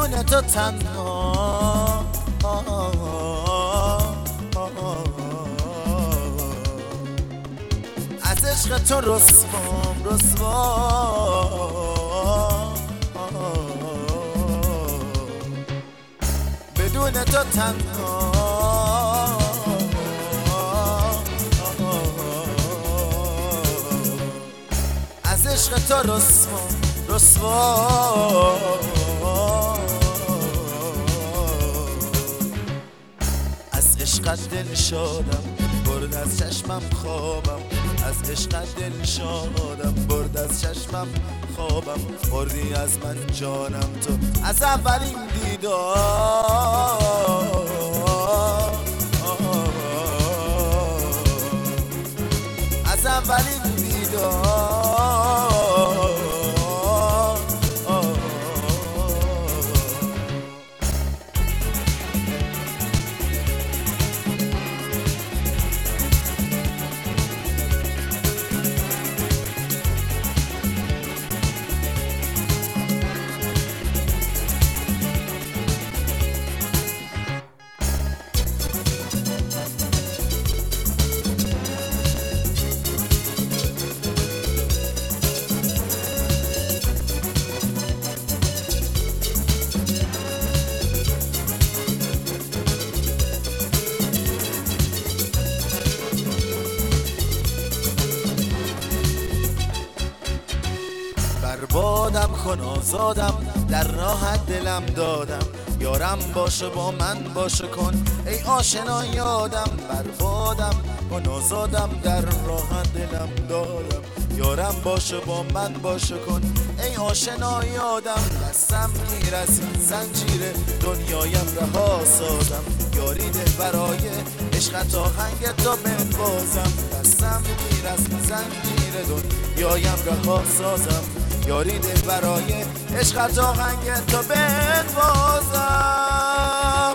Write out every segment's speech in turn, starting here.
بدون تو تنها از عشق تو رسوا بدون تو تنها از عشق تو رسوا از عشقت دل شادم برد از چشمم خوابم از عشقت دل شادم برد از چشمم خوابم بردی از من جانم تو از اولین دیدار از اولین دیدار بربادم کن آزادم در راحت دلم دادم یارم باشه با من باشه کن ای آشنا یادم بربادم کن آزادم در راحت دلم دادم یارم باشه با من باشه کن ای آشنا یادم دستم گیر از زنجیر دنیایم رها سازم یاری ده برای عشقت آهنگ تا بنوازم دستم گیر از زنجیر دنیایم رها سازم یاری ده برای عشقت آهنگ تا بنوازم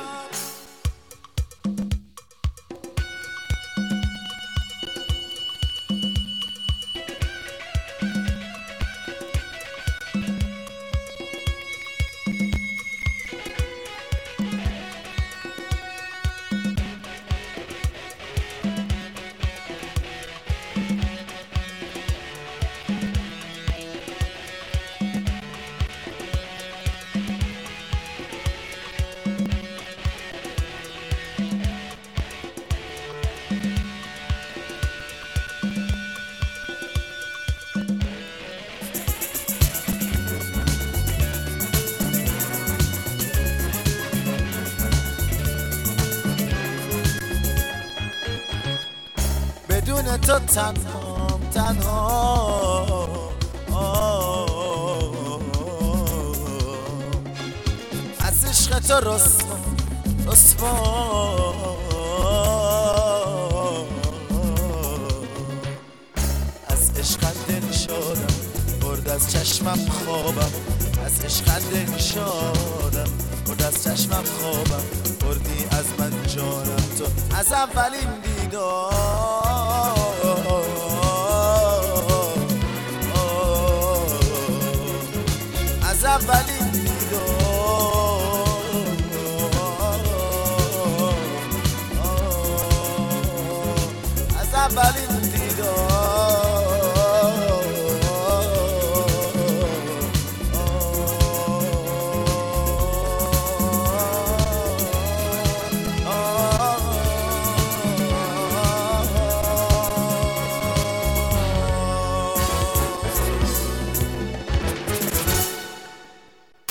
بدون تو تنها از عشق تو رسوا از عشقت دل شادم برد از چشمم خوابم از عشقت دل شادم برد از چشمم خوابم بردی از من جانم تو از اولین دیدار از اولین دیدار